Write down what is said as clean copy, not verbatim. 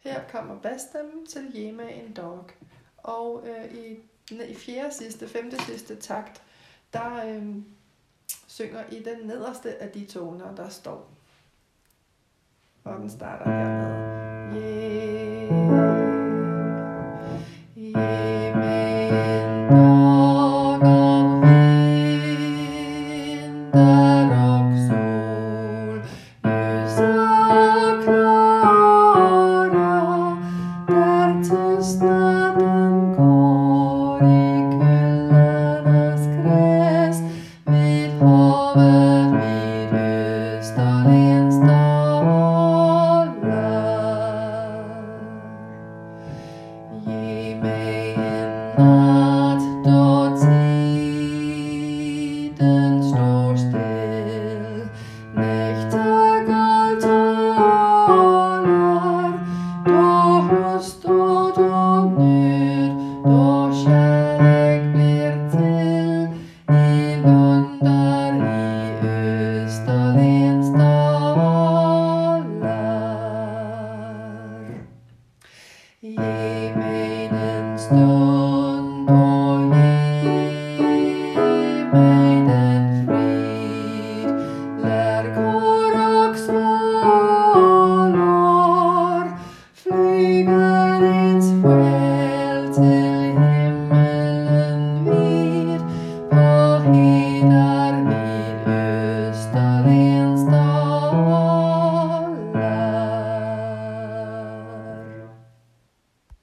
Her kommer basstemmen til Hjemme en Dog. Og i femte sidste takt, der synger i den nederste af de toner, der står. Og den starter hermed. Snart